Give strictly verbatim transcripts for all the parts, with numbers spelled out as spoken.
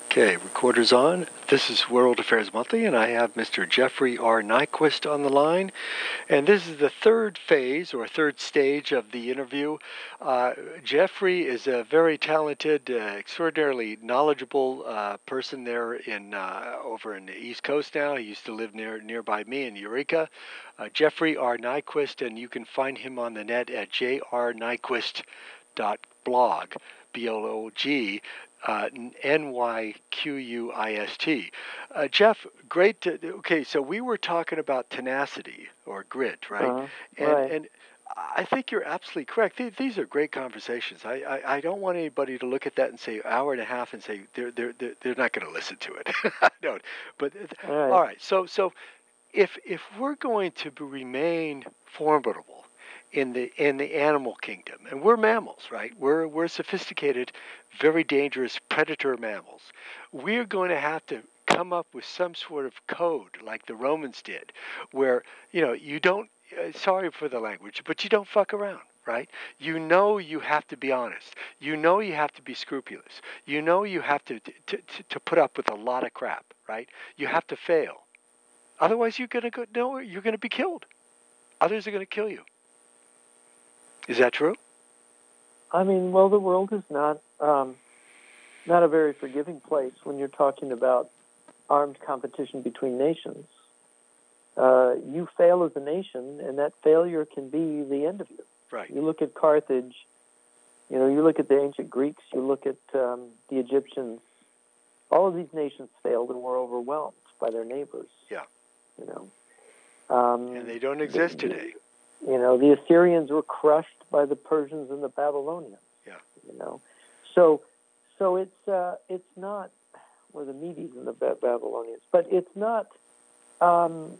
Okay, recorder's on. This is World Affairs Monthly, and I have Mister Jeffrey R. Nyquist on the line. And this is the third phase, or third stage of the interview. Uh, Jeffrey is a very talented, uh, extraordinarily knowledgeable uh, person there in uh, over in the East Coast now. He used to live near nearby me in Eureka. Uh, Jeffrey R. Nyquist, and you can find him on the net at j r nyquist dot blog, B L O G. Uh, N Y Q U I S T. Uh, Jeff, great. To, okay, so we were talking about tenacity or grit, right? Uh-huh. And right. and I think you're absolutely correct. These, these are great conversations. I, I, I don't want anybody to look at that and say hour and a half and say they're they're they're, they're not going to listen to it. I don't. But all right. all right. So so if if we're going to remain formidable in the in the animal kingdom, and we're mammals, right? We're we're sophisticated, very dangerous predator mammals. We're going to have to come up with some sort of code, like the Romans did, where you know you don't. Uh, sorry for the language, but you don't fuck around. Right? You know you have to be honest. You know you have to be scrupulous. You know you have to to, to, to put up with a lot of crap. Right? You have to fail. Otherwise, you're gonna go. No, you're gonna be killed. Others are gonna kill you. Is that true? I mean, well, the world is not um, not a very forgiving place when you're talking about armed competition between nations. Uh, you fail as a nation, and that failure can be the end of you. Right. You look at Carthage. You know, you look at the ancient Greeks. You look at um, the Egyptians. All of these nations failed and were overwhelmed by their neighbors. Yeah. You know. Um, and they don't exist the, today. You know, the Assyrians were crushed by the Persians and the Babylonians. Yeah. You know, so so it's uh, it's not, or the Medes and the ba- Babylonians, but it's not. Um,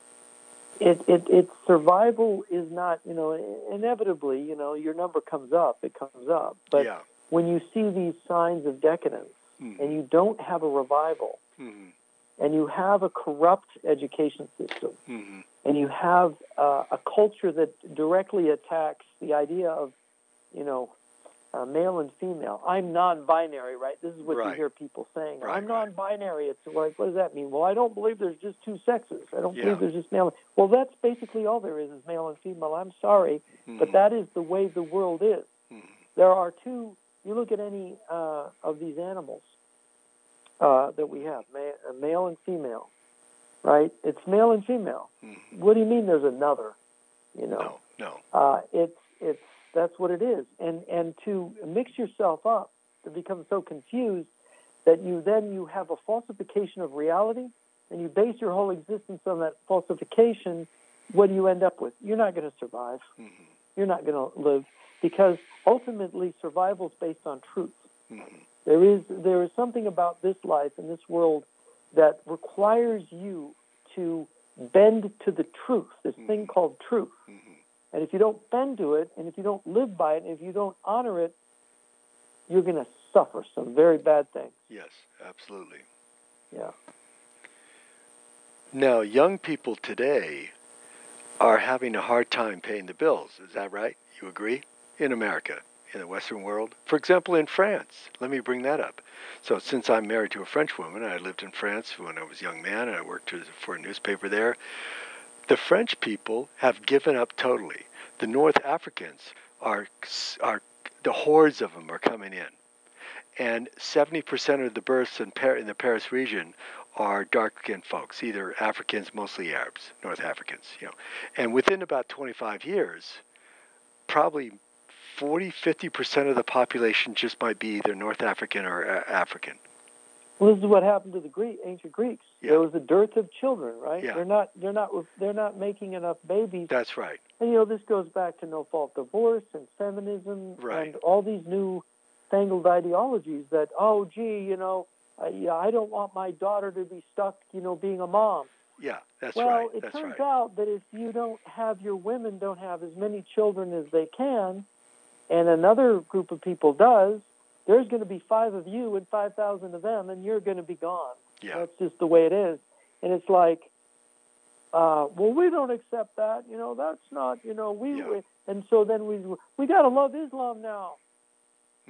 it it it's survival is not. You know, inevitably, you know, your number comes up. It comes up. But yeah. when you see these signs of decadence, mm-hmm. and you don't have a revival, mm-hmm. and you have a corrupt education system. Mm-hmm. And you have uh, a culture that directly attacks the idea of, you know, uh, male and female. I'm non-binary, right? This is what right. you hear people saying. Right, I'm non-binary. It's like, what does that mean? Well, I don't believe there's just two sexes. I don't yeah. believe there's just male. Well, that's basically all there is, is male and female. I'm sorry, mm-hmm. but that is the way the world is. Mm-hmm. There are two. You look at any uh, of these animals uh, that we have, ma- male and female. Right? It's male and female. Mm-hmm. What do you mean there's another? You know? No, no. Uh, it's, it's, that's what it is. And, and to mix yourself up, to become so confused that you then you have a falsification of reality and you base your whole existence on that falsification, what do you end up with? You're not going to survive. Mm-hmm. You're not going to live because ultimately survival is based on truth. Mm-hmm. There is, there is something about this life and this world that requires you to bend to the truth, this mm-hmm. thing called truth. Mm-hmm. And if you don't bend to it, and if you don't live by it, and if you don't honor it, you're going to suffer some very bad things. Yes, absolutely. Yeah. Now, young people today are having a hard time paying the bills. Is that right? You agree? In America, in the Western world. For example, in France. Let me bring that up. So since I'm married to a French woman, I lived in France when I was a young man, and I worked for a newspaper there. The French people have given up totally. The North Africans are, are the hordes of them are coming in. And seventy percent of the births in, Par- in the Paris region are dark-skinned folks, either Africans, mostly Arabs, North Africans, you know. And within about twenty-five years, probably forty, fifty percent of the population just might be either North African or uh, African. Well, this is what happened to the Greek, ancient Greeks. Yeah. There was a dearth of children, right? Yeah. They're not, they're not, they're not making enough babies. That's right. And you know, this goes back to no-fault divorce and feminism right. and all these new fangled ideologies that, oh, gee, you know, uh, yeah, I don't want my daughter to be stuck, you know, being a mom. Yeah, that's well, right. Well, it that's turns right. out that if you don't have your women don't have as many children as they can, and another group of people does, there's going to be five of you and five thousand of them, and you're going to be gone. Yeah. That's just the way it is. And it's like, uh, well, we don't accept that. You know, that's not, you know, we, yeah. we and so then we we got to love Islam now. Mm-hmm.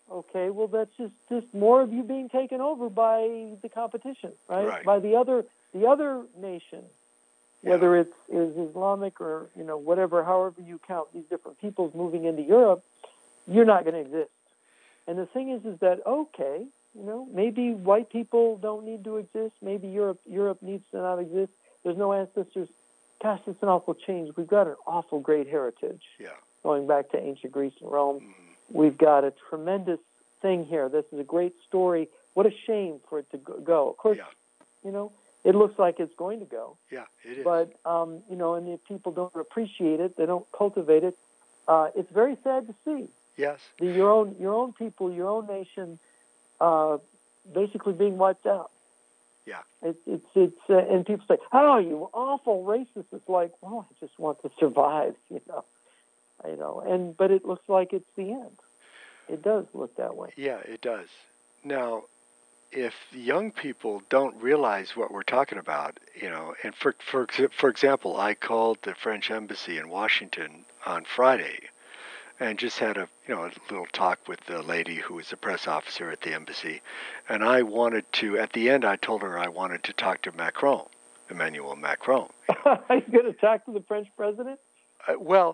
Okay, well that's just, just more of you being taken over by the competition, right? Right. By the other the other nation, Yeah. whether it's is Islamic or you know whatever, however you count these different peoples moving into Europe, you're not going to exist. And the thing is, is that okay, you know, maybe white people don't need to exist. Maybe Europe Europe needs to not exist. There's no ancestors. Gosh, it's an awful change. We've got an awful great heritage. Yeah. Going back to ancient Greece and Rome, Mm-hmm. we've got a tremendous thing here. This is a great story. What a shame for it to go. Of course, Yeah. you know, it looks like it's going to go. Yeah, it is. But, um, you know, and if people don't appreciate it, they don't cultivate it, uh, it's very sad to see. Yes. The, your own your own people, your own nation, uh, basically being wiped out. Yeah. It, it's it's uh, and people say, "Oh, you awful racist." It's like, well, I just want to survive, you know, you know. And but it looks like it's the end. It does look that way. Yeah, it does. Now, if young people don't realize what we're talking about, you know, and for for for example, I called the French embassy in Washington on Friday, and just had a you know a little talk with the lady who was the press officer at the embassy, and I wanted to. At the end, I told her I wanted to talk to Macron, Emmanuel Macron. You know. Are you going to talk to the French president? Uh, well,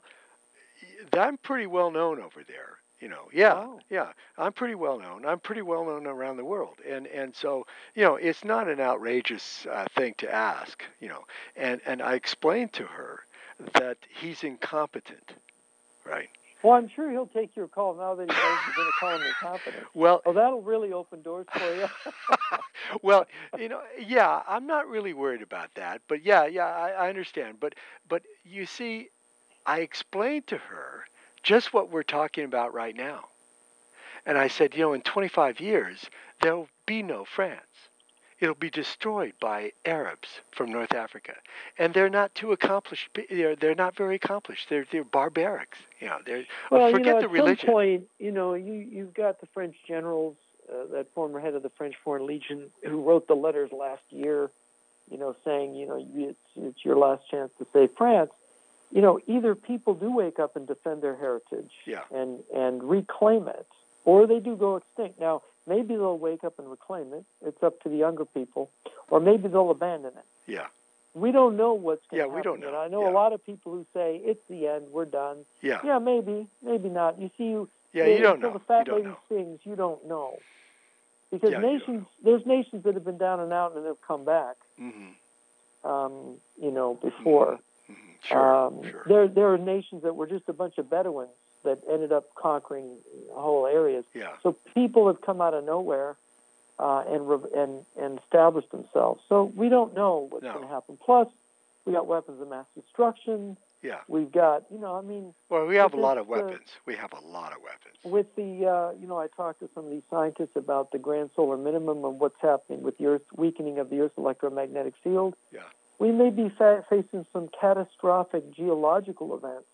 I'm pretty well known over there. You know, yeah, Wow. yeah. I'm pretty well known. I'm pretty well known around the world, and and so you know, it's not an outrageous uh, thing to ask. You know, and and I explained to her that he's incompetent, right? Well, I'm sure he'll take your call now that he knows you're going to call him incompetent. Well, oh, that'll really open doors for you. well, you know, yeah, I'm not really worried about that, but yeah, yeah, I, I understand. But but you see, I explained to her just what we're talking about right now. And I said, you know, in twenty-five years, there'll be no France. It'll be destroyed by Arabs from North Africa. And they're not too accomplished. They're, they're not very accomplished. They're, they're barbarics. You know, they're, well, forget you know, the at religion. some point, you know, you, you've got the French generals, uh, that former head of the French Foreign Legion, who wrote the letters last year, you know, saying, you know, it's, it's your last chance to save France. You know, either people do wake up and defend their heritage Yeah. and, and reclaim it, or they do go extinct. Now, maybe they'll wake up and reclaim it. It's up to the younger people. Or maybe they'll abandon it. Yeah. We don't know what's going Yeah, to happen. we don't know. And I know Yeah. a lot of people who say, it's the end, we're done. Yeah. Yeah, maybe, maybe not. You see, you, Yeah, you don't until know. the fat You don't lady know. sings, you don't know. Because Yeah, you don't nations, know. there's nations that have been down and out and have come back, Mm-hmm. um, you know, before. Mm-hmm. Sure, Um, sure. There, there are nations that were just a bunch of Bedouins that ended up conquering whole areas. Yeah. So people have come out of nowhere uh, and re- and and established themselves. So we don't know what's No. going to happen. Plus, we got weapons of mass destruction. Yeah. We've got, you know, I mean, Well, we have a with lot this, of weapons. we have a lot of weapons. uh, with the, uh, you know, I talked to some of these scientists about the grand solar minimum and what's happening with the Earth, weakening of the Earth's electromagnetic field. Yeah. We may be fa- facing some catastrophic geological events,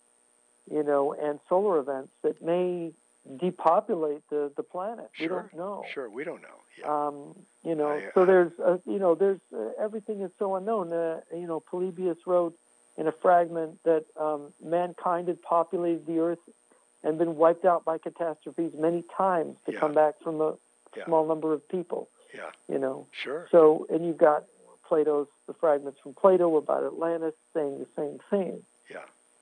you know, and solar events that may depopulate the, the planet. Sure. We don't know. Sure, we don't know. Yeah. Um, you know, I- so I- there's, uh, you know, there's uh, everything is so unknown. Uh, you know, Polybius wrote in a fragment that um, mankind had populated the earth and been wiped out by catastrophes many times to Yeah. come back from a Yeah. small number of people. Yeah. You know, Sure. so and you've got Plato's the fragments from Plato about Atlantis saying the same thing. Yeah.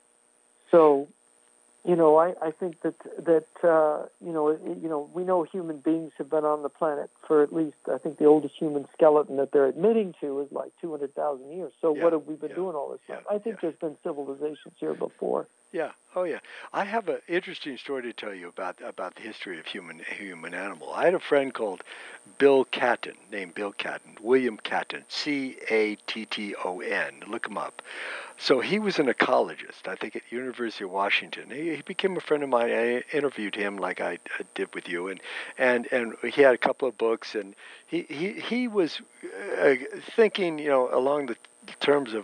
So, you know, I, I think that that uh, you know, it, you know, we know human beings have been on the planet for at least, I think the oldest human skeleton that they're admitting to is like two hundred thousand years. So Yeah, what have we been yeah, doing all this time? yeah, I think yeah. there's been civilizations here before. Yeah. Oh, yeah. I have an interesting story to tell you about about the history of human human animal. I had a friend called Bill Catton, named Bill Catton, William Catton, C A T T O N. Look him up. So he was an ecologist, I think, at University of Washington. He, he became a friend of mine. I interviewed him like I, I did with you, and and and he had a couple of books, and he he he was uh, thinking, you know, along the terms of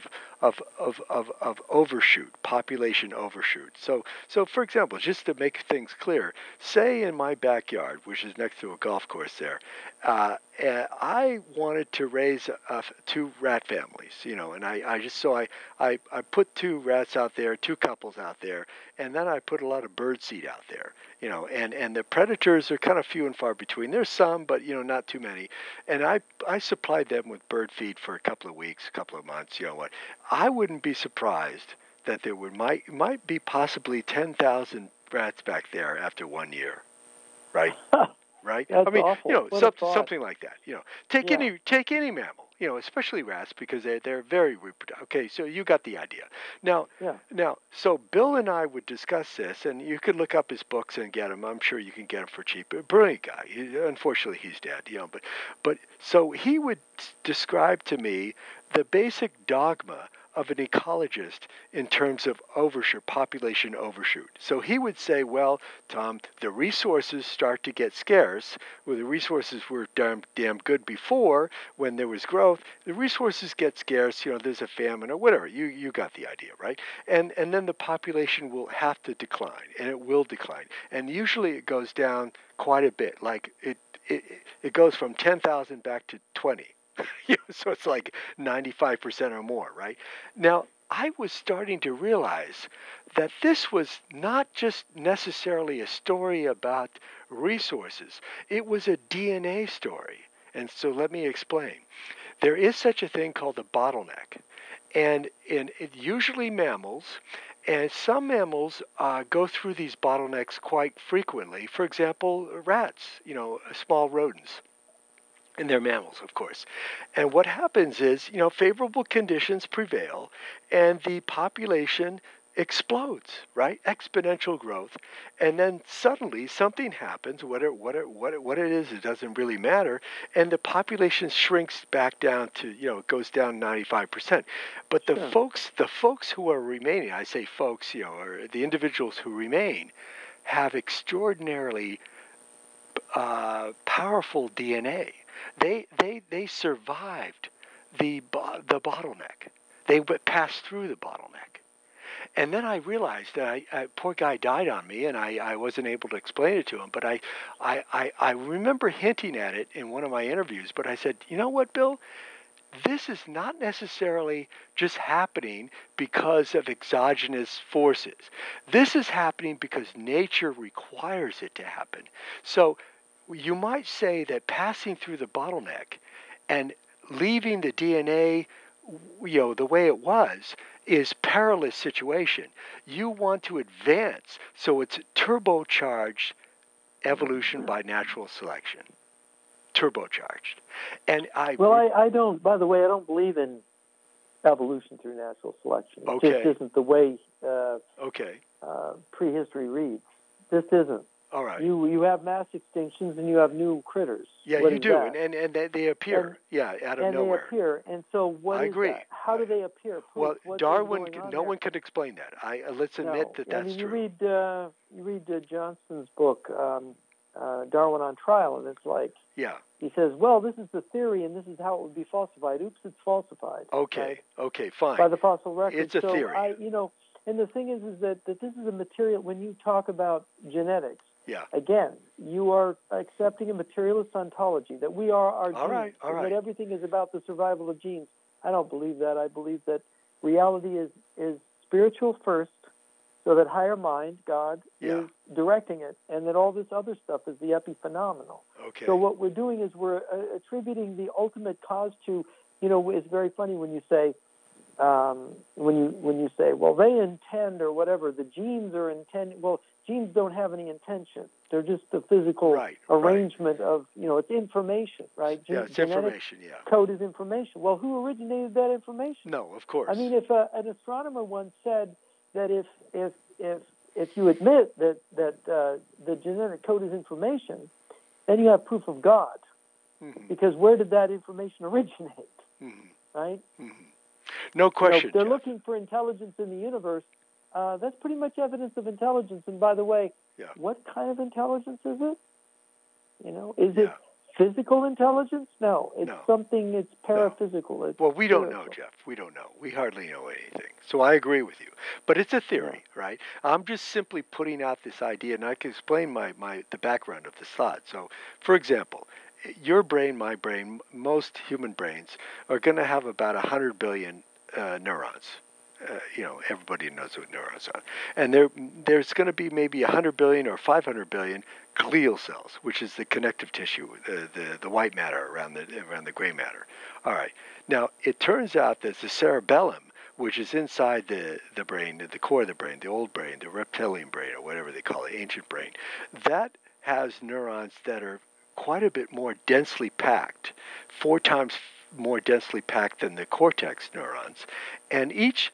of, of, of, of overshoot, population overshoot. So, so for example, just to make things clear, say in my backyard, which is next to a golf course there, uh, uh, I wanted to raise uh, two rat families, you know, and I, I just, so I, I, I put two rats out there, two couples out there, and then I put a lot of bird seed out there, you know, and, and the predators are kind of few and far between. There's some, but, you know, not too many. And I, I supplied them with bird feed for a couple of weeks, a couple of months, you know what. I wouldn't be surprised that there would might might be possibly ten thousand rats back there after one year, right? Right? That's I mean, awful. you know, What a some, thought. something like that. You know, take Yeah. any take any mammal, you know, especially rats because they they're very reproductive. Okay, so you got the idea. Now, Yeah. now, so Bill and I would discuss this, and you could look up his books and get them. I'm sure you can get them for cheap. A brilliant guy. He, unfortunately, he's dead. You know, but but so he would describe to me the basic dogma of an ecologist in terms of overshoot, population overshoot. So he would say, well, Tom, the resources start to get scarce. Well, the resources were damn, damn good before when there was growth. The resources get scarce, you know, there's a famine or whatever. You you got the idea, right? And and then the population will have to decline, and it will decline. And usually it goes down quite a bit. Like it it, it goes from ten thousand back to twenty. You know, so it's like ninety-five percent or more, right? Now, I was starting to realize that this was not just necessarily a story about resources. It was a D N A story. And so let me explain. There is such a thing called the bottleneck. And in it, usually mammals, and some mammals uh, go through these bottlenecks quite frequently. For example, rats, you know, small rodents. And they're mammals, of course. And what happens is, you know, favorable conditions prevail and the population explodes, right? Exponential growth. And then suddenly something happens, what it, what it, what it, what it is, it doesn't really matter. And the population shrinks back down to, you know, it goes down ninety-five percent. But the Sure. folks, the folks who are remaining, I say folks, you know, or the individuals who remain, have extraordinarily uh, powerful D N A. They they they survived the bo- the bottleneck. They w- passed through the bottleneck, and then I realized that I, I poor guy died on me, and I, I wasn't able to explain it to him. But I, I I I remember hinting at it in one of my interviews. But I said, you know what, Bill? This is not necessarily just happening because of exogenous forces. This is happening because nature requires it to happen. So you might say that passing through the bottleneck and leaving the D N A, you know, the way it was is perilous situation. You want to advance, so it's turbocharged evolution by natural selection. Turbocharged. And I Well, I, I don't, by the way, I don't believe in evolution through natural selection. It Okay. just isn't the way uh, Okay. uh, prehistory reads. This isn't. All right. You you have mass extinctions and you have new critters. Yeah, What you is do, that? and, and and they, they appear, And- yeah, out of and nowhere. they appear. And so what I is agree. that? How do they appear? Proof. Well, What is Darwin, going on no there? one could explain that. I uh, let's admit No. that I that's mean, you true. read uh, you read uh, Johnston's book, um, uh, Darwin on Trial, and it's like Yeah. he says, well, this is the theory, and this is how it would be falsified. Oops, it's falsified. Okay. Right? Okay. Fine. By the fossil record. It's a so theory. I, you know, and the thing is, is that, that this is a material. When you talk about genetics, Yeah. again, you are accepting a materialist ontology that we are our All genes, right, all and right. that everything is about the survival of genes. I don't believe that. I believe that reality is is spiritual first, so that higher mind, God, Yeah. is directing it, and that all this other stuff is the epiphenomenal. Okay. So what we're doing is we're uh, attributing the ultimate cause to, you know, it's very funny when you say, um, when you when you say, well, they intend or whatever, the genes are intended. Well, genes don't have any intention. They're just the physical Right, arrangement of, you know, it's information, right? Gen- yeah, it's genetic information. Yeah. code is information. Well, who originated that information? No, of course. I mean, if uh, an astronomer once said that if if if if you admit that that uh, the genetic code is information, then you have proof of God, Mhm. because where did that information originate, Mhm. right? Mhm. No question. You know, they're Jeff. looking for intelligence in the universe. Uh, that's pretty much evidence of intelligence. And by the way, Yeah. what kind of intelligence is it? You know, is Yeah. it physical intelligence? No, it's No. something. It's paraphysical. It's Well, we don't know, spiritual. Jeff. We don't know. We hardly know anything. So I agree with you. But it's a theory, right? I'm just simply putting out this idea, and I can explain my, my the background of this thought. So, for example, your brain, my brain, most human brains are going to have about one hundred billion uh, neurons. Uh, you know, everybody knows what neurons are. And there, there's going to be maybe one hundred billion or five hundred billion glial cells, which is the connective tissue, the, the, the white matter around the, around the gray matter. All right. Now, it turns out that the cerebellum, which is inside the, the brain, the core of the brain, the old brain, the reptilian brain, or whatever they call it, ancient brain, that has neurons that are quite a bit more densely packed, four times more densely packed than the cortex neurons. And each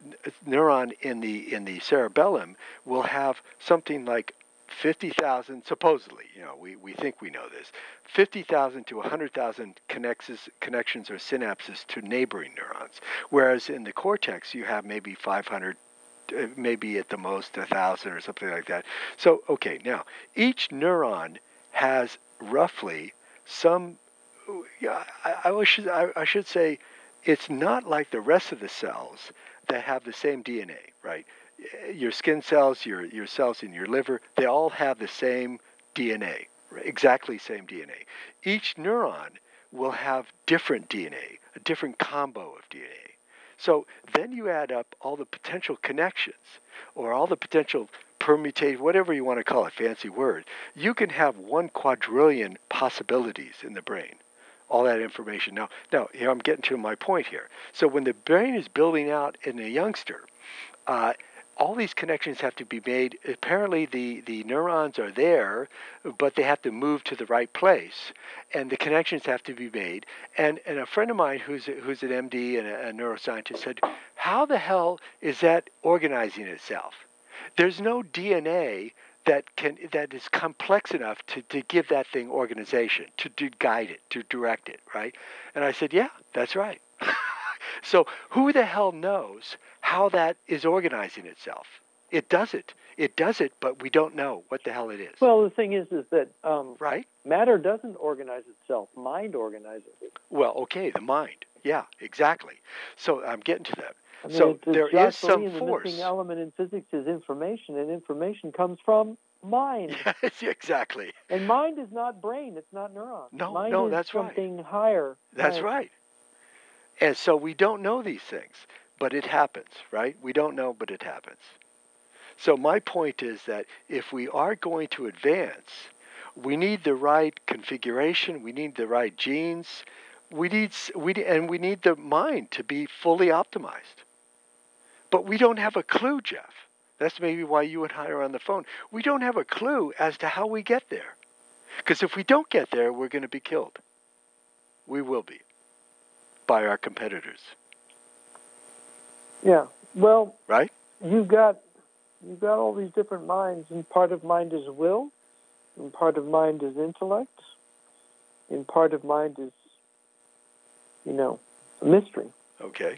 neuron in the in the cerebellum will have something like fifty thousand, supposedly, you know, we, we think we know this, fifty thousand to one hundred thousand connections, connections or synapses to neighboring neurons. Whereas in the cortex, you have maybe five hundred, uh, maybe at the most one thousand or something like that. So, okay, now, each neuron has roughly some, yeah, I, I, should, I, I should say, it's not like the rest of the cells that have the same D N A, right? Your skin cells, your, your cells in your liver, they all have the same D N A, right? Exactly same D N A. Each neuron will have different D N A, a different combo of D N A. So then you add up all the potential connections or all the potential permutation, whatever you want to call it, fancy word. You can have one quadrillion possibilities in the brain. All that information. Now, now here I'm getting to my point here. So when the brain is building out in a youngster, uh, all these connections have to be made. Apparently, the, the neurons are there, but they have to move to the right place, and the connections have to be made. And and a friend of mine who's a, who's an M D and a, a neuroscientist said, "How the hell is that organizing itself? There's no D N A that can that is complex enough to, to give that thing organization, to, to guide it, to direct it, right?" And I said, "Yeah, that's right." So who the hell knows how that is organizing itself? It does it. It does it, but we don't know what the hell it is. Well, the thing is, is that um, right? Matter doesn't organize itself. Mind organizes it. Well, okay, the mind. Yeah, exactly. So I'm getting to that. I mean, so it's, it's there is some the force. The missing element in physics is information, and information comes from mind. Yes, exactly. And mind is not brain. It's not neurons. No, mind no, is that's something right. higher. That's right. right. And so we don't know these things, but it happens, right? We don't know, but it happens. So my point is that if we are going to advance, we need the right configuration, we need the right genes, we need we and we need the mind to be fully optimized. But we don't have a clue, Jeff. That's maybe why you and I are on the phone. We don't have a clue as to how we get there. Because if we don't get there, we're going to be killed. We will be. By our competitors. Yeah. Well, right? You've got you've got all these different minds, and part of mind is will, and part of mind is intellect, and part of mind is, you know, a mystery. Okay.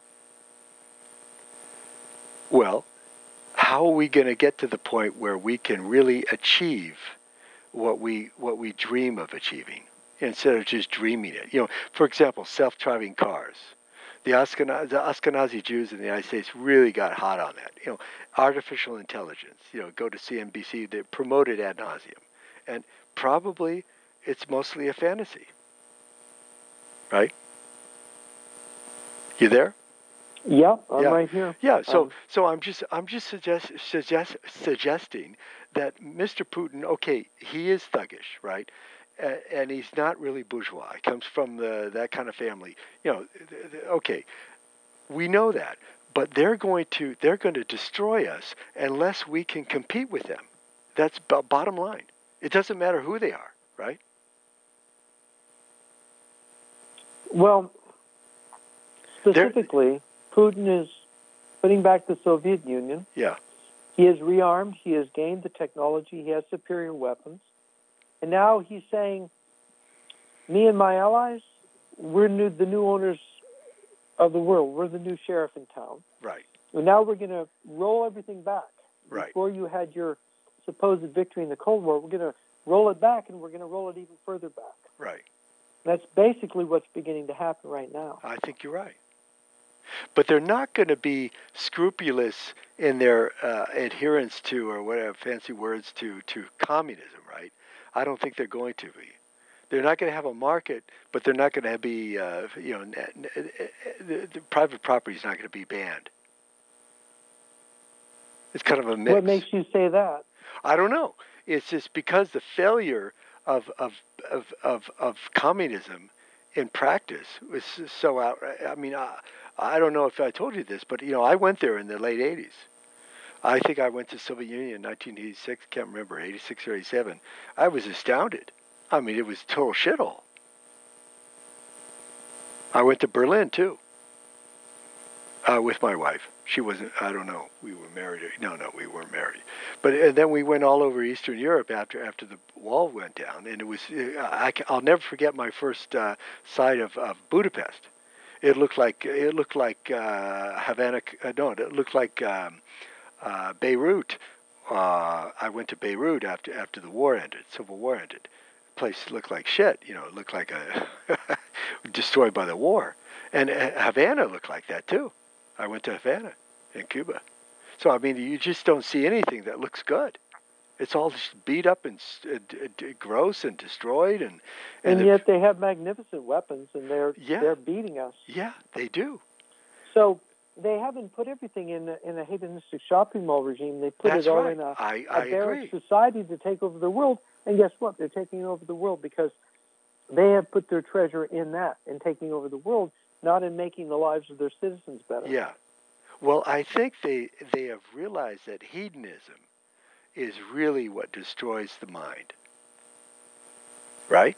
Well, how are we going to get to the point where we can really achieve what we what we dream of achieving? Instead of just dreaming it. You know, for example, self-driving cars. The Ashkenazi, the Ashkenazi Jews in the United States really got hot on that. You know, artificial intelligence. You know, go to C N B C, they promoted ad nauseum. And probably it's mostly a fantasy. Right? You there? Yeah, I'm yeah. right here. Yeah, so um, so I'm just I'm just suggest, suggest suggesting that Mister Putin, okay, he is thuggish, right? Uh, and he's not really bourgeois. He comes from the that kind of family. You know, th- th- okay, we know that, but they're going to they're going to destroy us unless we can compete with them. That's b- bottom line. It doesn't matter who they are, right? Well, specifically, they're, Putin is putting back the Soviet Union. Yeah. He has rearmed. He has gained the technology. He has superior weapons. And now he's saying, me and my allies, we're new, the new owners of the world. We're the new sheriff in town. Right. And now we're going to roll everything back. Right. Before you had your supposed victory in the Cold War, we're going to roll it back, and we're going to roll it even further back. right. That's basically what's beginning to happen right now. I think you're right. But they're not going to be scrupulous in their uh, adherence to, or whatever fancy words, to, to communism, right? I don't think they're going to be. They're not going to have a market, but they're not going to be, uh, you know, the, the private property is not going to be banned. It's kind of a mix. What makes you say that? I don't know. It's just because the failure of of of of, of communism in practice was so out. I mean, I, I don't know if I told you this, but you know, I went there in the late eighties. I think I went to Soviet Union in nineteen eighty-six. Can't remember, eighty-six or eighty-seven. I was astounded. I mean, it was total shithole. I went to Berlin too. Uh, with my wife. She wasn't, I don't know, we were married. No, no, we weren't married. But and then we went all over Eastern Europe after after the wall went down. And it was, I, I'll never forget my first uh, sight of, of Budapest. It looked like, it looked like uh, Havana, uh, no, it looked like um, uh, Beirut. Uh, I went to Beirut after after the war ended, Civil War ended. The place looked like shit, you know, it looked like a, destroyed by the war. And uh, Havana looked like that too. I went to Havana in Cuba. So, I mean, you just don't see anything that looks good. It's all just beat up and uh, d- gross and destroyed. And and, and yet they have magnificent weapons, and they're yeah, they're beating us. Yeah, they do. So they haven't put everything in a, in a hedonistic shopping mall regime. They put That's it all right. in a, I, a I barrack agree. society to take over the world. And guess what? They're taking over the world because they have put their treasure in that, in taking over the world, not in making the lives of their citizens better. Yeah. Well, I think they they have realized that hedonism is really what destroys the mind. Right?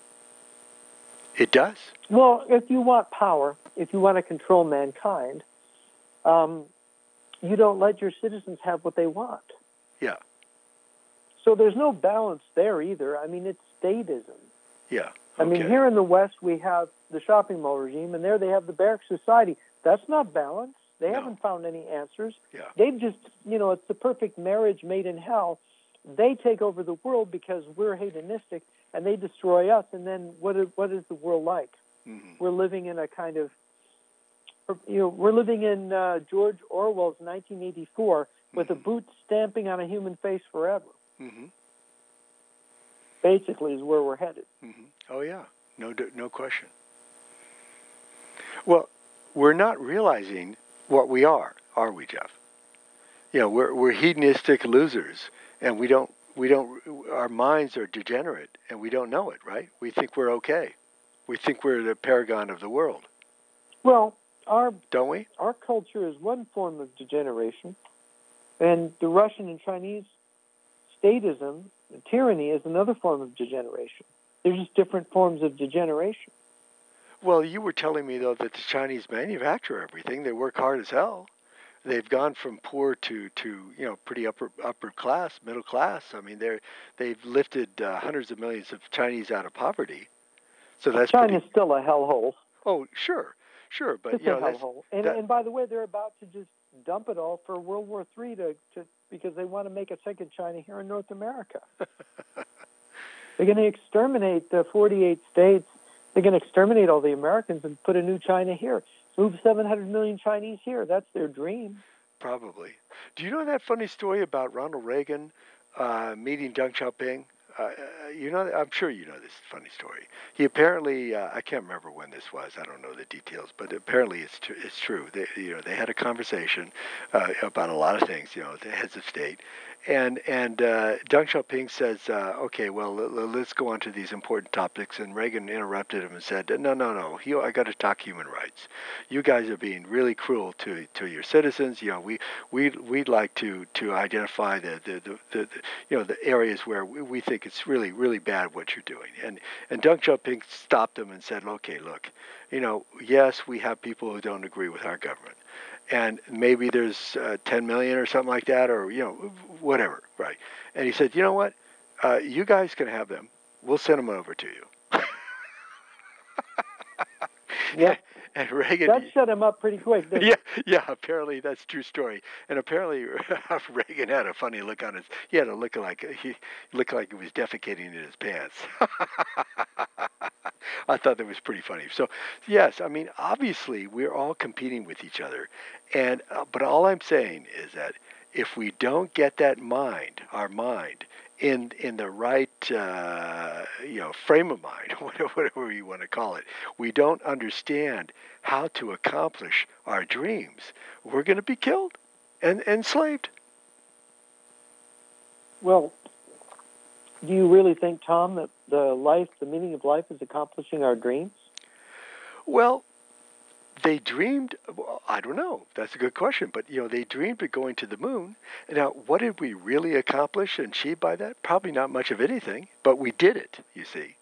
It does. Well, if you want power, if you want to control mankind, um, you don't let your citizens have what they want. Yeah. So there's no balance there either. I mean, it's statism. Yeah. Okay. I mean, here in the West, we have the shopping mall regime, and there they have the barrack society. That's not balance. They No. haven't found any answers. Yeah. They've just, you know, it's the perfect marriage made in hell. They take over the world because we're hedonistic, and they destroy us. And then what is, what is the world like? Mm-hmm. We're living in a kind of, you know, we're living in uh, George Orwell's nineteen eighty-four with mm-hmm. a boot stamping on a human face forever. Mm-hmm. Basically is where we're headed. Mm-hmm. Oh, yeah. No, no question. Well, we're not realizing what we are, are we, Jeff? You know, we're we're hedonistic losers, and we don't we don't our minds are degenerate, and we don't know it, right? We think we're okay. We think we're the paragon of the world. Well, our don't we? Our culture is one form of degeneration, and the Russian and Chinese statism, tyranny, is another form of degeneration. They're just different forms of degeneration. Well, you were telling me, though, that the Chinese manufacture everything. They work hard as hell. They've gone from poor to, to you know, pretty upper upper class, middle class. I mean, they're they've lifted uh, hundreds of millions of Chinese out of poverty. So that's China's pretty... still a hellhole. Oh, sure, sure, but it's you know, a hellhole. And, that... and by the way, they're about to just dump it all for World War Three to, to because they want to make a second China here in North America. They're going to exterminate the forty-eight states. They're going to exterminate all the Americans and put a new China here. Move seven hundred million Chinese here. That's their dream. Probably. Do you know that funny story about Ronald Reagan uh, meeting Deng Xiaoping? Uh, you know, I'm sure you know this funny story. He apparently, uh, I can't remember when this was. I don't know the details, but apparently it's tr- it's true. They, you know, they had a conversation uh, about a lot of things. You know, the heads of state, and and uh, Deng Xiaoping says, uh, "Okay, well, l- l- let's go on to these important topics." And Reagan interrupted him and said, "No, no, no. He, I got to talk human rights. You guys are being really cruel to to your citizens. You know, we we we'd like to to identify the the, the, the, the you know the areas where we, we think it's really really bad what you're doing." And and Deng Xiaoping stopped him and said, "Okay, look, you know, yes, we have people who don't agree with our government, and maybe there's uh, ten million or something like that, or you know, whatever, right?" And he said, "You know what? Uh, you guys can have them. We'll send them over to you." Yeah. And Reagan, that shut him up pretty quick, didn't yeah, it? yeah. Apparently, that's a true story. And apparently, Reagan had a funny look on his. He had a look like he looked like he was defecating in his pants. I thought that was pretty funny. So, yes, I mean, obviously, we're all competing with each other, and uh, but all I'm saying is that if we don't get that mind, our mind, in in the right uh, you know frame of mind, whatever, whatever you want to call it, we don't understand how to accomplish our dreams. We're going to be killed and enslaved. Well, do you really think, Tom, that the life, the meaning of life, is accomplishing our dreams? Well, they dreamed, well, I don't know, that's a good question, but you know, they dreamed of going to the moon. Now, what did we really accomplish and achieve by that? Probably not much of anything, but we did it, you see.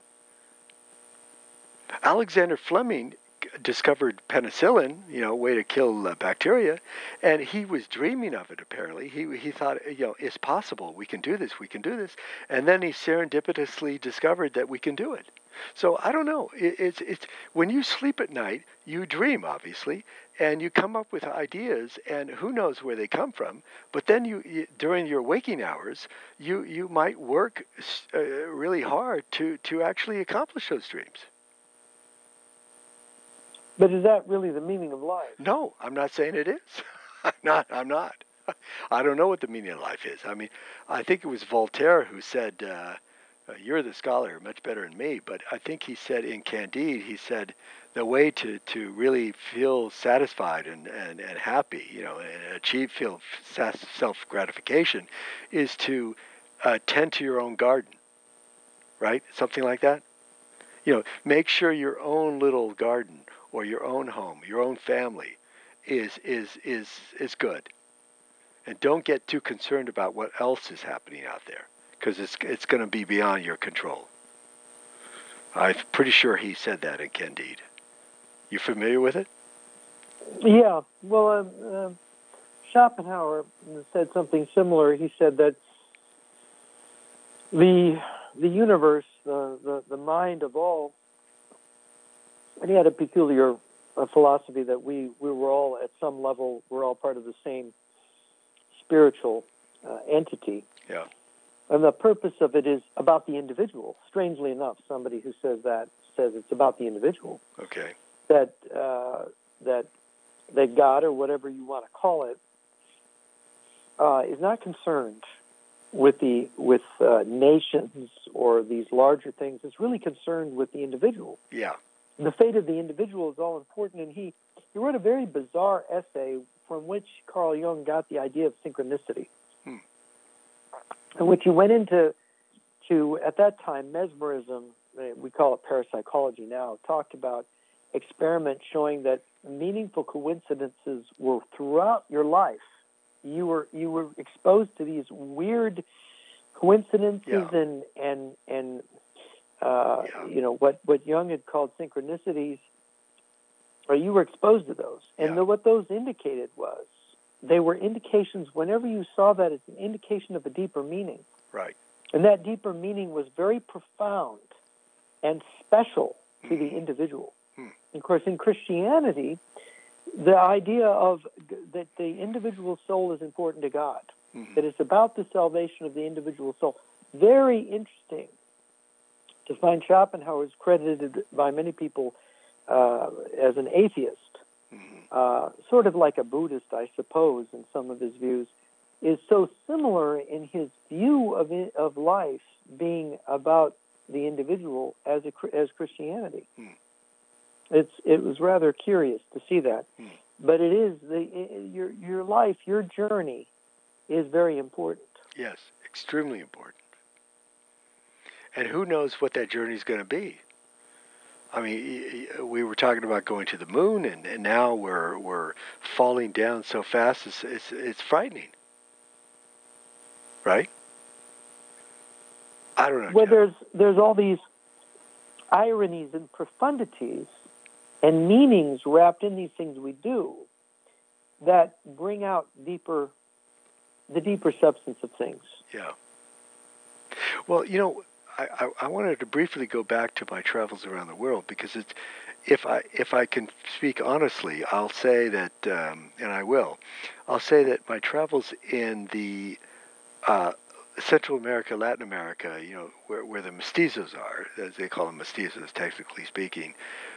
Alexander Fleming discovered penicillin, you know, a way to kill uh, bacteria, and he was dreaming of it apparently. He he thought, you know, it's possible, we can do this, we can do this. And then he serendipitously discovered that we can do it. So I don't know. It, it's it's when you sleep at night, you dream obviously, and you come up with ideas, and who knows where they come from. But then you, you during your waking hours, you you might work uh, really hard to to actually accomplish those dreams. But is that really the meaning of life? No, I'm not saying it is. I'm not. I'm not. I don't know what the meaning of life is. I mean, I think it was Voltaire who said, uh, uh, "You're the scholar, much better than me." But I think he said in Candide, he said, the way to, to really feel satisfied and, and, and happy, you know, and achieve feel self gratification, is to uh, tend to your own garden, right? Something like that. You know, make sure your own little garden or your own home, your own family, is is is is good, and don't get too concerned about what else is happening out there, because it's it's going to be beyond your control. I'm pretty sure he said that in Candide. You familiar with it? Yeah. Well, um, uh, Schopenhauer said something similar. He said that the the universe, the the, the mind of all. And he had a peculiar uh, philosophy that we, we were all, at some level, we're all part of the same spiritual uh, entity. Yeah. And the purpose of it is about the individual. Strangely enough, somebody who says that says it's about the individual. Okay. That uh, that that God, or whatever you want to call it, uh, is not concerned with the with uh, nations or these larger things. It's really concerned with the individual. Yeah. The fate of the individual is all important, and he, he wrote a very bizarre essay from which Carl Jung got the idea of synchronicity, hmm. in which he went into, to at that time, mesmerism, we call it parapsychology now, talked about experiments showing that meaningful coincidences were throughout your life. You were you were exposed to these weird coincidences yeah. and and and. Uh, yeah. You know, what, what Jung had called synchronicities, or you were exposed to those. And yeah. the, what those indicated was, they were indications, whenever you saw that, it's an indication of a deeper meaning. Right. And that deeper meaning was very profound and special to mm-hmm. the individual. Mm. Of course, in Christianity, the idea of that the individual soul is important to God, mm-hmm. that it's about the salvation of the individual soul. Very interesting. To find Schopenhauer is credited by many people uh, as an atheist, mm-hmm. uh, sort of like a Buddhist, I suppose, in some of his views, is so similar in his view of it, of life being about the individual as a, as Christianity. Mm. It's it was rather curious to see that, mm. but it is the it, your your life, your journey, is very important. Yes, extremely important. And who knows what that journey is going to be? I mean, we were talking about going to the moon, and, and now we're we're falling down so fast. It's it's, it's frightening, right? I don't know. Well, Jeff. there's there's all these ironies and profundities and meanings wrapped in these things we do that bring out deeper the deeper substance of things. Yeah. Well, you know. I, I, I wanted to briefly go back to my travels around the world, because it's, if I if I can speak honestly, I'll say that, um, and I will, I'll say that my travels in the uh, Central America, Latin America, you know, where, where the mestizos are, as they call them mestizos, technically speaking,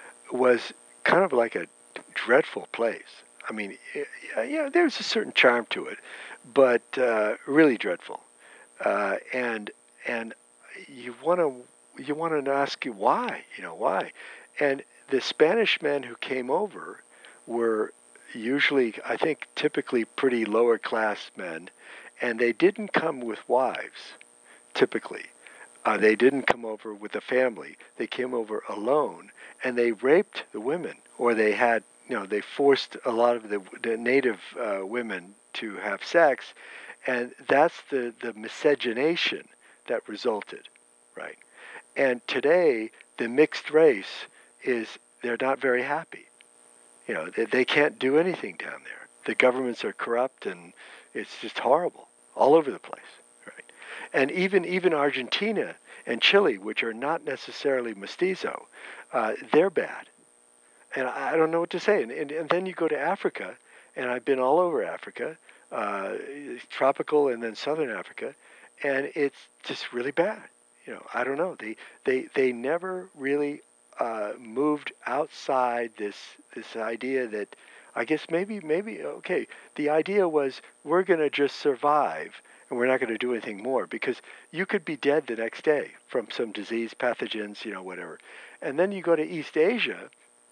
was kind of like a dreadful place. I mean, yeah, yeah there's a certain charm to it, but uh, really dreadful. Uh, and and you want to you want to ask you why, you know, why? And the Spanish men who came over were usually, I think, typically pretty lower class men, and they didn't come with wives, typically. Uh, they didn't come over with a family. They came over alone, and they raped the women, or they had, you know, they forced a lot of the, the native uh, women to have sex, and that's the, the miscegenation that resulted, right? And today, the mixed race is, they're not very happy. You know, they, they can't do anything down there. The governments are corrupt, and it's just horrible all over the place, right? And even even Argentina and Chile, which are not necessarily mestizo, uh, they're bad. And I don't know what to say. And, and, and then you go to Africa, and I've been all over Africa, uh, tropical and then southern Africa, and it's just really bad. You know, I don't know. They they they never really uh, moved outside this this idea that, I guess maybe maybe okay. The idea was, we're going to just survive, and we're not going to do anything more, because you could be dead the next day from some disease, pathogens, you know, whatever. And then you go to East Asia,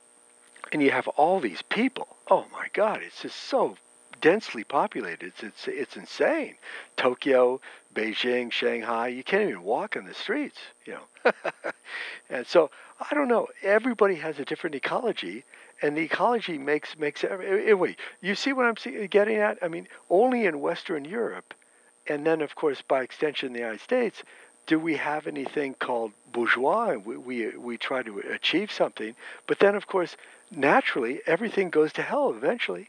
and you have all these people. Oh my God, it's just so densely populated. It's it's it's insane. Tokyo, Beijing, Shanghai, you can't even walk on the streets, you know. And so I don't know. Everybody has a different ecology, and the ecology makes makes anyway. You see what I'm see, getting at? I mean, only in Western Europe, and then of course by extension the United States, do we have anything called bourgeois, and we, we we try to achieve something. But then of course, naturally, everything goes to hell eventually.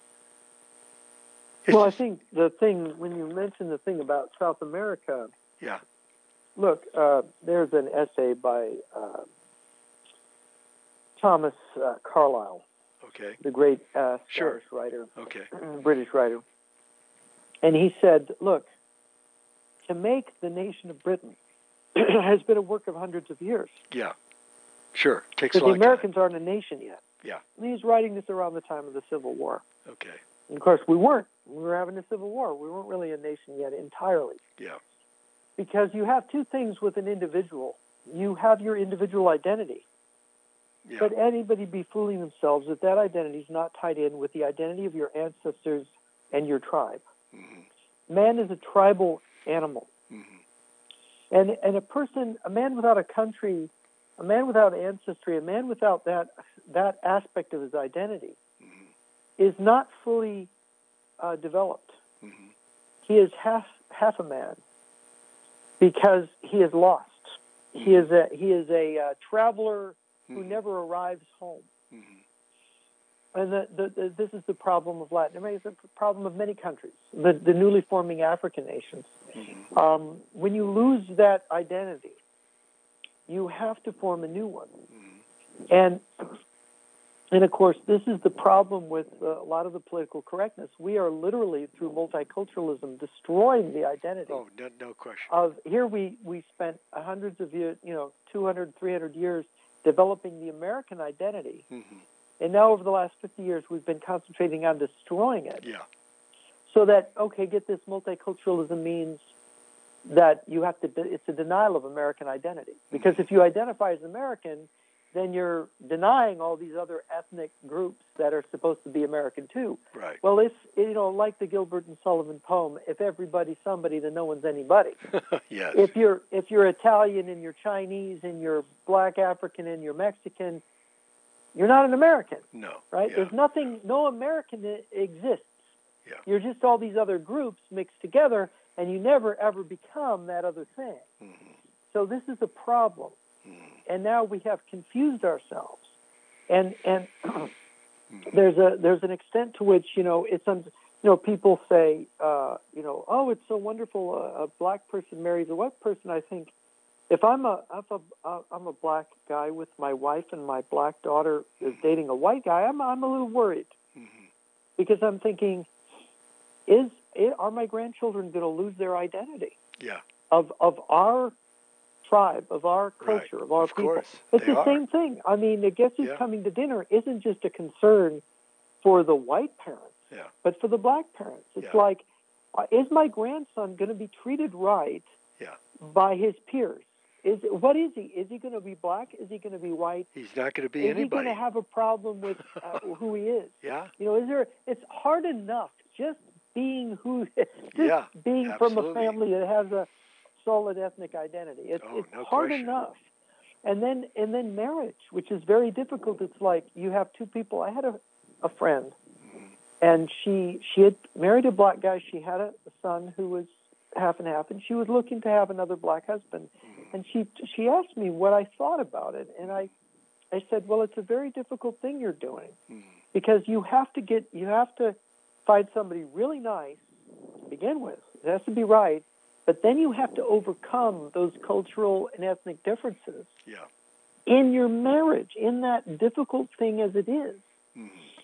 It's well, just, I think the thing, when you mentioned the thing about South America, yeah. look, uh, there's an essay by uh, Thomas uh, Carlyle, Okay. the great uh, Sure. Scottish writer, Okay. British writer, and he said, look, to make the nation of Britain has been a work of hundreds of years. Yeah. Sure. Takes a Because the long Americans time. aren't a nation yet. Yeah. And he's writing this around the time of the Civil War. Okay. And of course, we weren't. We were having a Civil War. We weren't really a nation yet entirely. Yeah. Because you have two things with an individual. You have your individual identity. Yeah. But anybody be fooling themselves that that identity is not tied in with the identity of your ancestors and your tribe. Mm-hmm. Man is a tribal animal. Mm-hmm. And and a person, a man without a country, a man without ancestry, a man without that that aspect of his identity mm-hmm. is not fully uh, developed. Mm-hmm. He is half half a man because he is lost. Mm-hmm. He is a he is a uh, traveler who mm-hmm. never arrives home. Mm-hmm. And the, the, the, this is the problem of Latin America. It's the problem of many countries, the, the newly forming African nations. Mm-hmm. Um, when you lose that identity, you have to form a new one. Mm-hmm. And, and of course, this is the problem with uh, a lot of the political correctness. We are literally, through multiculturalism, destroying the identity. Oh, no, no question. Of here we, we spent hundreds of years, you know, two hundred, three hundred years developing the American identity. Mm-hmm. And now over the last fifty years, we've been concentrating on destroying it. Yeah. So that, okay, get this, multiculturalism means that you have to, it's a denial of American identity. Because mm-hmm. if you identify as American, then you're denying all these other ethnic groups that are supposed to be American too. Right. Well, it's, you know, like the Gilbert and Sullivan poem, if everybody's somebody, then no one's anybody. Yes. If you're, if you're Italian and you're Chinese and you're Black African and you're Mexican, you're not an American. No. Right? Yeah. There's nothing, no American exists. Yeah. You're just all these other groups mixed together, and you never, ever become that other thing. Mm-hmm. So this is a problem. Mm-hmm. And now we have confused ourselves. And and mm-hmm. there's a there's an extent to which, you know, it's, un, you know, people say, uh, you know, oh, it's so wonderful, a, a black person marries a white person. I think, If I'm a, if a uh, I'm a black guy with my wife and my black daughter is dating a white guy, I'm I'm a little worried mm-hmm. because I'm thinking, is are my grandchildren going to lose their identity? Yeah. of of our tribe, of our culture, Right. of our Of people. course. It's They the are. same thing. I mean, the Guess Who's Yeah. Coming to Dinner isn't just a concern for the white parents, Yeah. but for the black parents. It's Yeah. like, uh, is my grandson going to be treated right Yeah. by his peers? Is what is he? Is he going to be black? Is he going to be white? He's not going to be Is he anybody. going to have a problem with uh, who he is? Yeah. You know, is there? It's hard enough just being who, just Yeah, being from a absolutely. family that has a solid ethnic identity. It's, Oh, it's no hard question. enough. And then and then marriage, which is very difficult. It's like you have two people. I had a, a friend, Mhm. and she she had married a black guy. She had a son who was half and half, and she was looking to have another black husband. Mhm. And she she asked me what I thought about it, and I I said, well, it's a very difficult thing you're doing Mhm. because you have to get you have to find somebody really nice to begin with. It has to be right, but then you have to overcome those cultural and ethnic differences Yeah. in your marriage, in that difficult thing as it is. Mhm.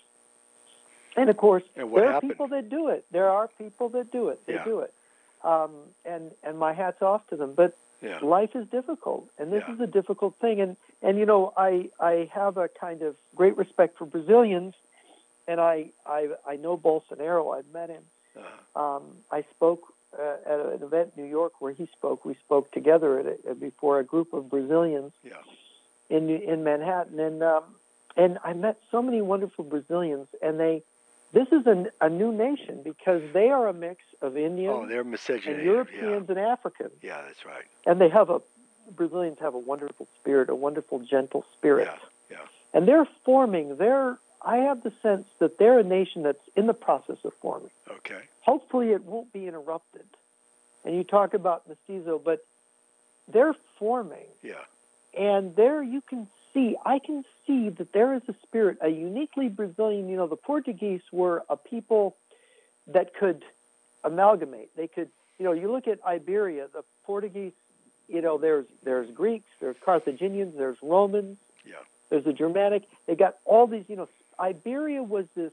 And of course, And what there are happened? people that do it. There are people that do it. They Yeah. do it. Um, and and my hat's off to them. But Yeah. life is difficult, and this Yeah. is a difficult thing. And and you know, I I have a kind of great respect for Brazilians, and I I I know Bolsonaro. I've met him. Uh-huh. Um, I spoke uh, at an event in New York where he spoke. We spoke together at a, before a group of Brazilians Yeah. in in Manhattan, and um, and I met so many wonderful Brazilians, and they. This is a, a new nation because they are a mix of Indians Oh, they're and miscegenated. Europeans and Africans, Yeah. Yeah, that's right. and they have a Brazilians have a wonderful spirit, a wonderful gentle spirit, Yeah. Yeah. and they're forming. They're I have the sense that they're a nation that's in the process of forming. Okay. Hopefully, it won't be interrupted. And you talk about mestizo, but they're forming. Yeah. And there you can see, I can see that there is a spirit, a uniquely Brazilian, you know, the Portuguese were a people that could amalgamate. They could, you know, you look at Iberia, the Portuguese, you know, there's there's Greeks, there's Carthaginians, there's Romans, Yeah. there's the Germanic. They got all these, you know, Iberia was this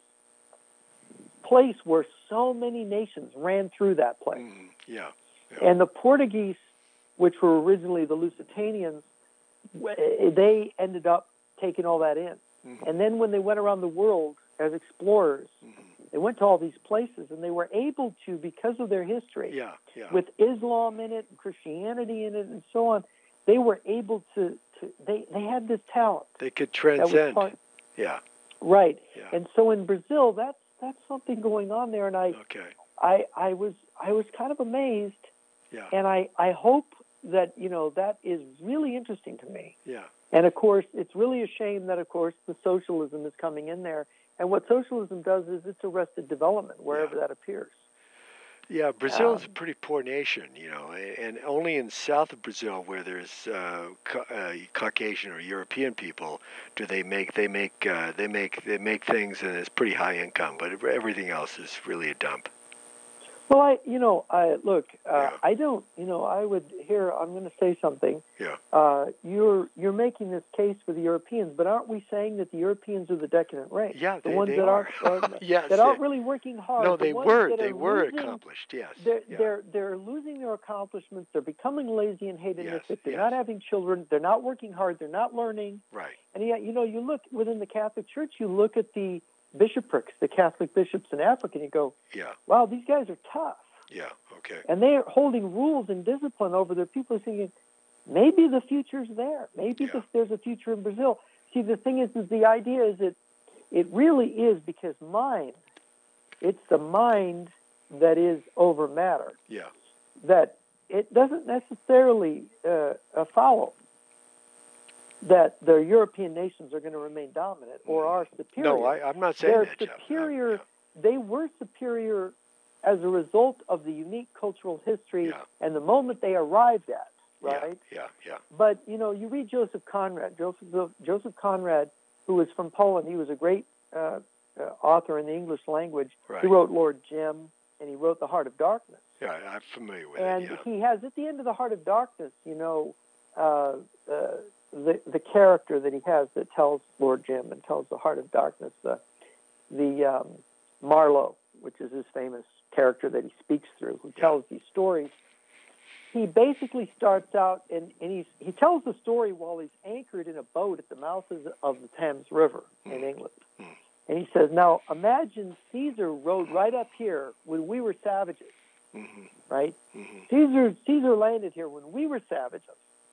place where so many nations ran through that place. Mhm. Yeah. Yeah. And the Portuguese, which were originally the Lusitanians, w- they ended up taking all that in. Mhm. And then when they went around the world as explorers, Mhm. they went to all these places, and they were able to, because of their history, Yeah. Yeah. with Islam in it, and Christianity in it, and so on, they were able to, to they, they had this talent. They could That was transcend. part, Yeah. right. Yeah. And so in Brazil, that's that's something going on there, and I, Okay. I, I was I was kind of amazed, Yeah. and I, I hope that, you know, that is really interesting to me. Yeah. And of course, it's really a shame that, of course, the socialism is coming in there. And what socialism does is it's arrested development wherever Yeah. that appears. Yeah, Brazil is a Um, pretty poor nation, you know, a- and only in south of Brazil, where there's uh, ca- uh, Caucasian or European people, do they make they make uh, they make they make things, and it's pretty high income. But everything else is really a dump. Well, I, you know, I look, uh, Yeah. I don't, you know, I would here. I'm going to say something. Yeah. Uh, you're you're making this case for the Europeans, but aren't we saying that the Europeans are the decadent race? Yeah, the they, ones they that are. aren't uh, Yes. that aren't they- really working hard. no, the they ones were. that They are were losing, accomplished. Yes. They're yeah. they're they're losing their accomplishments. They're becoming lazy and hedonistic. Yes, They're yes. not having children. They're not working hard. They're not learning. Right. And yet, you know, you look within the Catholic Church. You look at the bishoprics, the Catholic bishops in Africa, and you go, Yeah. "Wow, these guys are tough." Yeah. Okay. And they are holding rules and discipline over their people. Thinking, maybe the future's there. Maybe Yeah. the, there's a future in Brazil. See, the thing is, is the idea is that it really is because mind. It's the mind that is over matter. Yeah. That it doesn't necessarily uh, uh, follow that the European nations are going to remain dominant or are superior. No, I, I'm not saying They're that, Jeff. Uh, superior. yeah. They were superior as a result of the unique cultural history Yeah. and the moment they arrived at, right? Yeah. Yeah. Yeah. But, you know, you read Joseph Conrad. Joseph, Joseph Conrad, who was from Poland, he was a great uh, uh, author in the English language. Right. He wrote Lord Jim, and he wrote The Heart of Darkness. Yeah. I'm familiar with And it. Yeah. he has, at the end of The Heart of Darkness, you know, uh, uh, the the character that he has that tells Lord Jim and tells The Heart of Darkness, the, the um, Marlowe, which is his famous character that he speaks through, who Yeah. tells these stories. he basically starts out, and, and he's, he tells the story while he's anchored in a boat at the mouth of the, of the Thames River in Mm. England. Mm. And he says, now imagine Caesar rode right up here when we were savages, Mm-hmm. right? Mm-hmm. Caesar Caesar landed here when we were savages.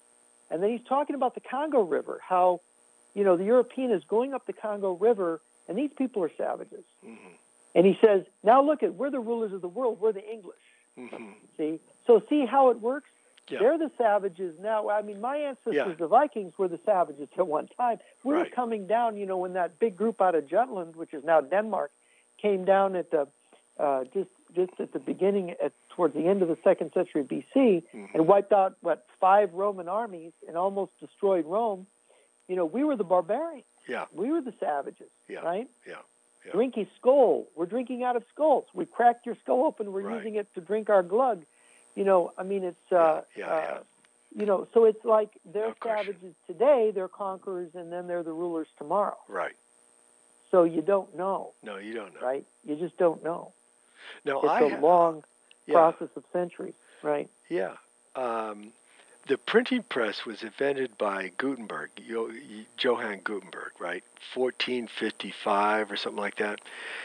And then he's talking about the Congo River, how, you know, the European is going up the Congo River, and these people are savages. Mm-hmm. And he says, now look at, we're the rulers of the world, we're the English. Mm-hmm. See? So see how it works? Yeah. They're the savages now. I mean, my ancestors, Yeah. the Vikings, were the savages at one time. We Right. were coming down, you know, when that big group out of Jutland, which is now Denmark, came down at the uh, just just at the beginning, at towards the end of the second century B C, Mm-hmm. and wiped out what five Roman armies and almost destroyed Rome. You know, we were the barbarians. Yeah. We were the savages, Yeah. right? Yeah. Yeah. Drinking skull. We're drinking out of skulls. We cracked your skull open. We're Right. using it to drink our glug. You know, I mean, it's, uh, Yeah, yeah, uh, yeah. you know, so it's like they're No question. savages today, they're conquerors, and then they're the rulers tomorrow. Right. So you don't know, No, you don't know. right? You just don't know. No, It's I a ha- long yeah. process of centuries, right? Yeah. Um, the printing press was invented by Gutenberg, jo- Johann Gutenberg, right? fourteen fifty-five or something like that.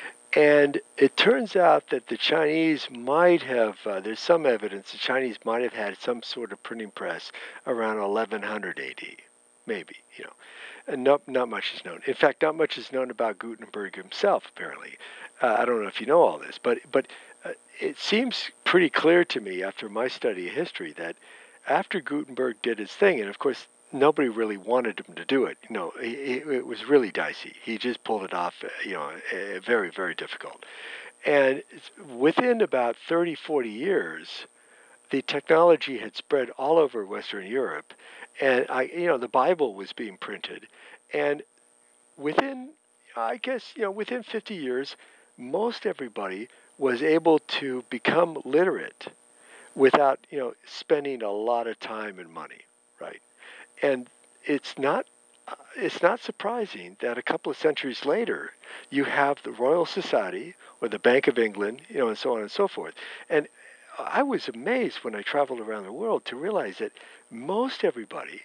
And it turns out that the Chinese might have, uh, there's some evidence the Chinese might have had some sort of printing press around eleven hundred A D, maybe, you know. And not, not much is known. In fact, not much is known about Gutenberg himself, apparently. Uh, I don't know if you know all this, but, but uh, it seems pretty clear to me after my study of history that after Gutenberg did his thing, and of course, nobody really wanted him to do it. You know, it, it was really dicey. He just pulled it off, you know, uh, very, very difficult. And within about thirty, forty years, the technology had spread all over Western Europe, and I, you know, the Bible was being printed, and within, I guess, you know, within fifty years, most everybody was able to become literate without, you know, spending a lot of time and money, right? And it's not, uh, it's not surprising that a couple of centuries later, you have the Royal Society or the Bank of England, you know, and so on and so forth. And I was amazed when I traveled around the world to realize that most everybody,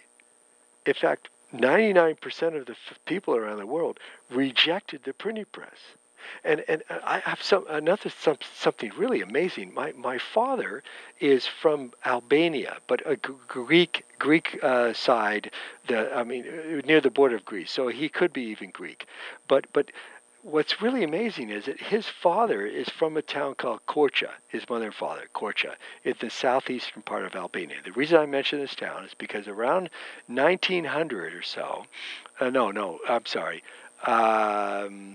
in fact, ninety-nine percent of the f- people around the world rejected the printing press. And and I have some another some, something really amazing. My my father is from Albania, but a G- Greek Greek uh, side. The I mean uh, near the border of Greece, so he could be even Greek. But but what's really amazing is that his father is from a town called Korcha. His mother and father, Korcha, in the southeastern part of Albania. The reason I mention this town is because around nineteen hundred or so, uh, no no I'm sorry. Um,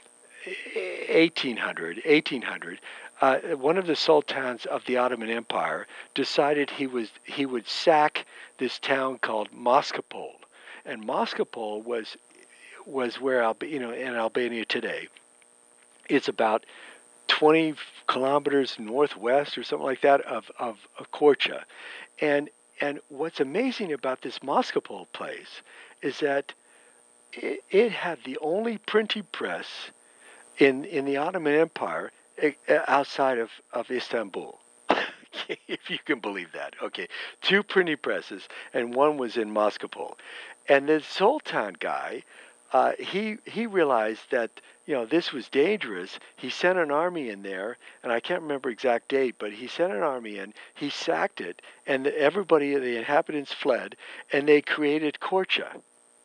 eighteen hundred, eighteen hundred, uh, one of the sultans of the Ottoman Empire decided he was he would sack this town called Moskopol, and Moskopol was was where Alba, you know in Albania today. It's about twenty kilometers northwest or something like that of of, of Korcha, and and what's amazing about this Moskopol place is that it, it had the only printing press in in the Ottoman Empire outside of, of Istanbul, if you can believe that. Okay, two printing presses, and one was in Moskopol. And the Sultan guy, uh, he he realized that you know this was dangerous. He sent an army in there, and I can't remember exact date, but he sent an army in. He sacked it, and everybody, the inhabitants, fled, and they created Korcha.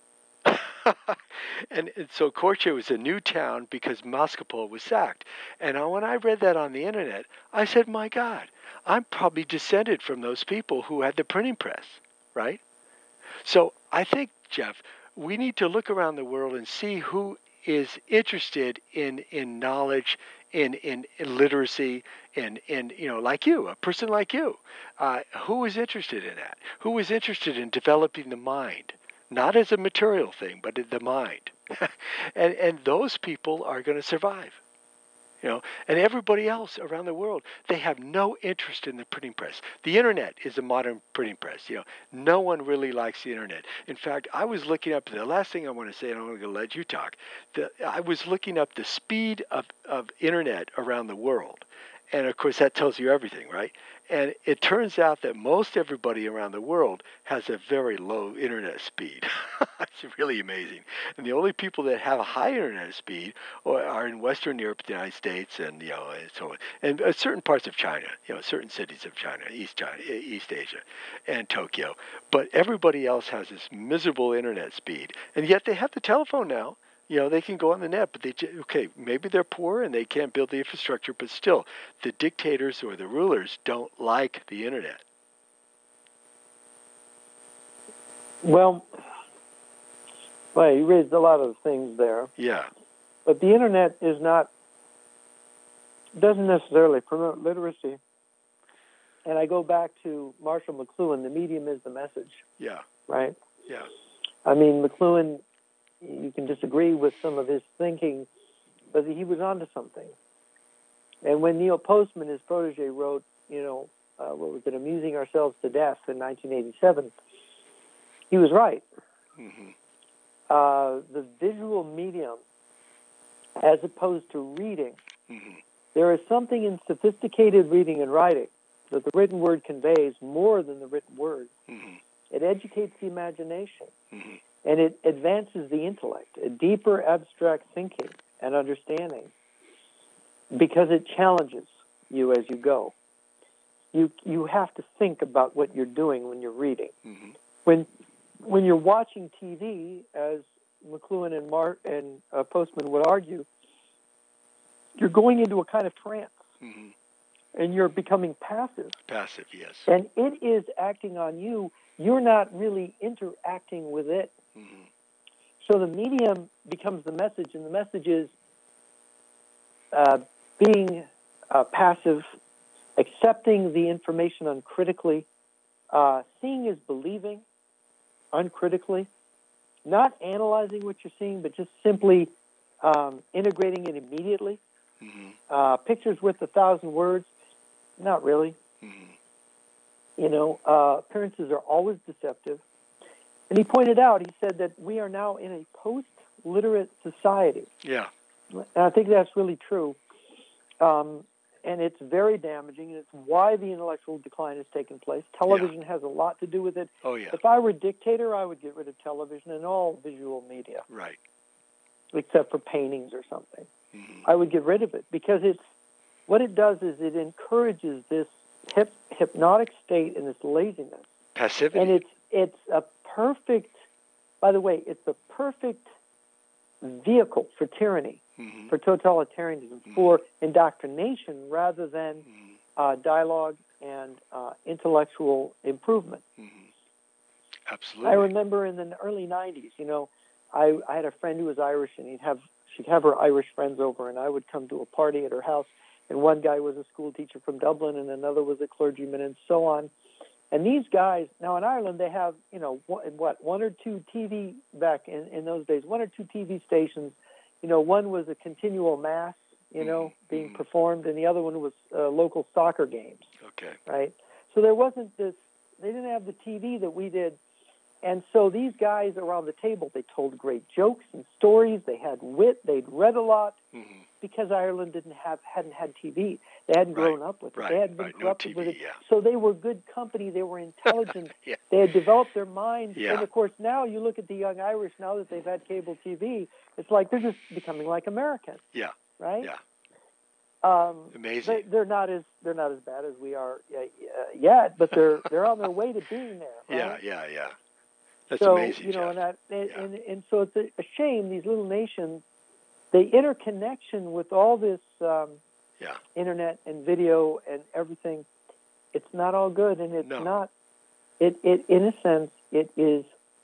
and, and so Korcha was a new town because Moskopol was sacked. And I, when I read that on the internet, I said, my God, I'm probably descended from those people who had the printing press, right? So I think, Jeff, we need to look around the world and see who is interested in, in knowledge, in, in, in literacy, in, in, you know, like you, a person like you. Uh, who is interested in that? Who is interested in developing the mind? Not as a material thing, but in the mind. and and those people are going to survive. You know, and everybody else around the world, they have no interest in the printing press. The internet is a modern printing press. You know, no one really likes the internet. In fact, I was looking up, the last thing I want to say, and I'm going to let you talk, the, I was looking up the speed of, of internet around the world. And of course, that tells you everything, right? And it turns out that most everybody around the world has a very low internet speed. It's really amazing. And the only people that have a high internet speed are in Western Europe, the United States, and you know, and so on, and uh, certain parts of China, you know, certain cities of China, East China, East Asia, and Tokyo. But everybody else has this miserable internet speed, and yet they have the telephone now. You know, they can go on the net, but they, okay, maybe they're poor and they can't build the infrastructure, but still, the dictators or the rulers don't like the internet. Well, well, you raised a lot of things there. Yeah. But the internet is not, doesn't necessarily promote literacy. And I go back to Marshall McLuhan, the medium is the message. Yeah. Right? Yeah. I mean, McLuhan, you can disagree with some of his thinking, but he was onto something. And when Neil Postman, his protege, wrote, you know, uh, what was it, Amusing Ourselves to Death in nineteen eighty-seven, he was right. Mm-hmm. Uh, the visual medium, as opposed to reading, mm-hmm. there is something in sophisticated reading and writing that the written word conveys more than the written word. Mm-hmm. It educates the imagination. Mm-hmm. And it advances the intellect, a deeper abstract thinking and understanding, because it challenges you as you go. You you have to think about what you're doing when you're reading. Mm-hmm. When when you're watching T V, as McLuhan and Mark and uh, Postman would argue, you're going into a kind of trance, mm-hmm. and you're becoming passive. Passive, yes. And it is acting on you. You're not really interacting with it. Mm-hmm. So the medium becomes the message, and the message is uh, being uh, passive, accepting the information uncritically, uh, seeing is believing uncritically, not analyzing what you're seeing, but just simply um, integrating it immediately. Mm-hmm. Uh, pictures worth a thousand words, not really. Mm-hmm. You know, uh, appearances are always deceptive. And he pointed out, he said that we are now in a post-literate society. Yeah. And I think that's really true. Um, and it's very damaging, and it's why the intellectual decline has taken place. Television yeah. has a lot to do with it. Oh, yeah. If I were a dictator, I would get rid of television and all visual media. Right. Except for paintings or something. Mm-hmm. I would get rid of it, because it's what it does is it encourages this hip, hypnotic state and this laziness. Passivity. And it's it's a perfect, by the way, it's the perfect vehicle for tyranny, mm-hmm. for totalitarianism, mm-hmm. for indoctrination rather than mm-hmm. uh, dialogue and uh, intellectual improvement. Mm-hmm. Absolutely. I remember in the early nineties, you know, I, I had a friend who was Irish, and he'd have she'd have her Irish friends over, and I would come to a party at her house, and one guy was a school teacher from Dublin, and another was a clergyman, and so on. And these guys, now in Ireland, they have, you know, what, one or two T V, back in, in those days, one or two T V stations. You know, one was a continual mass, you know, mm-hmm. being performed, and the other one was uh, local soccer games. Okay. Right? So there wasn't this, they didn't have the T V that we did. And so these guys around the table, they told great jokes and stories. They had wit. They'd read a lot, mm-hmm. because Ireland didn't have hadn't had T V. They hadn't right. grown up with it. Right. They hadn't been right. corrupted no T V, with it. Yeah. So they were good company. They were intelligent. yeah. They had developed their minds. Yeah. And, of course, now you look at the young Irish, now that they've had cable T V, it's like they're just becoming like Americans. Yeah. Right? Yeah. Um, Amazing. They, they're not as they're not as bad as we are uh, yet, but they're they're on their way to being there. Right? Yeah. Yeah. Yeah. That's so, amazing, you know, Jeff. and, that, and, yeah. and and so it's a, a shame, these little nations, the interconnection with all this um, yeah. internet and video and everything, it's not all good, and it's no. not. It it in a sense it is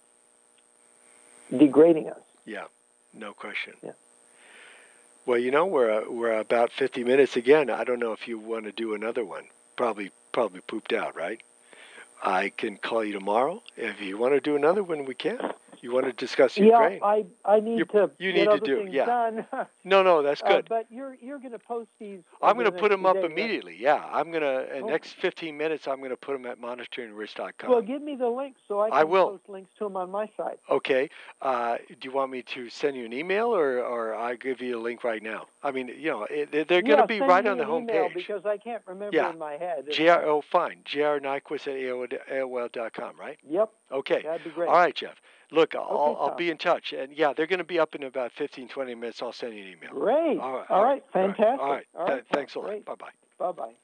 degrading us. Yeah, no question. Yeah. Well, you know, we're uh, we're about fifty minutes again. I don't know if you want to do another one. Probably probably pooped out, right? I can call you tomorrow. If you want to do another one, we can. You want to discuss Yeah, Ukraine? I I need You- to you get need to other do, things yeah. done. No, no, that's Uh, good. but you're you're going to post these. I'm over going to the put next them few up days, right? immediately. Yeah, I'm going to, in Oh. the next fifteen minutes, I'm going to put them at monitoring rich dot com. Well, give me the links so I can I will. post links to them on my site. Okay. Uh, do you want me to send you an email, or, or I give you a link right now? I mean, you know, it, they're going to Yeah, be send right me on the an home email page. because I can't remember Yeah. in my head. J R, oh, fine. J R Nyquist at A O L dot com, right? Yep. Okay. That'd be great. All right, Jeff. Look, I'll, Okay, I'll Tom. be in touch. And yeah, they're going to be up in about fifteen, twenty minutes. I'll send you an email. Great. All right. All right. All right. Fantastic. All right. All right, Th- thanks a Tom. lot. Great. Bye-bye. Bye-bye.